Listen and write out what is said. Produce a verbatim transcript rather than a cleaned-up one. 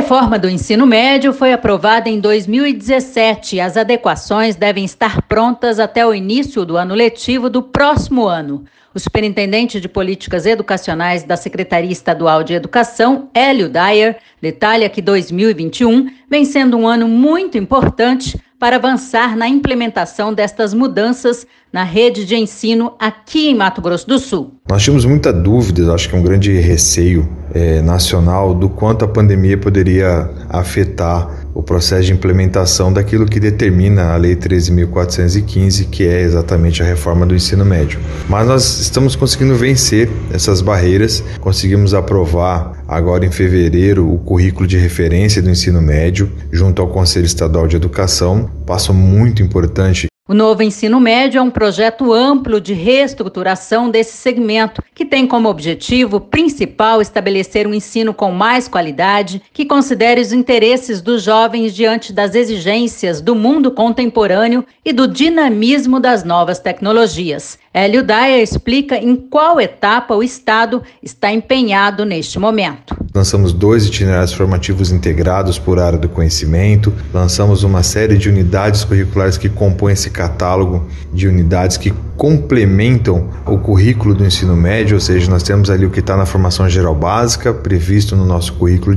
reforma do ensino médio foi aprovada em dois mil e dezessete e as adequações devem estar prontas até o início do ano letivo do próximo ano. O superintendente de políticas educacionais da Secretaria Estadual de Educação, Hélio Dyer, detalha que dois mil e vinte e um vem sendo um ano muito importante para avançar na implementação destas mudanças na rede de ensino aqui em Mato Grosso do Sul. Nós tínhamos muita dúvida, acho que um grande receio é, nacional do quanto a pandemia poderia afetar o processo de implementação daquilo que determina a Lei treze mil quatrocentos e quinze, que é exatamente a reforma do ensino médio. Mas nós estamos conseguindo vencer essas barreiras, conseguimos aprovar agora em fevereiro o currículo de referência do ensino médio junto ao Conselho Estadual de Educação, passo muito importante. O novo ensino médio é um projeto amplo de reestruturação desse segmento, que tem como objetivo principal estabelecer um ensino com mais qualidade, que considere os interesses dos jovens diante das exigências do mundo contemporâneo e do dinamismo das novas tecnologias. Hélio Dyer explica em qual etapa o Estado está empenhado neste momento. Lançamos dois itinerários formativos integrados por área do conhecimento, lançamos uma série de unidades curriculares que compõem esse catálogo de unidades que complementam o currículo do ensino médio, ou seja, nós temos ali o que está na formação geral básica, previsto no nosso currículo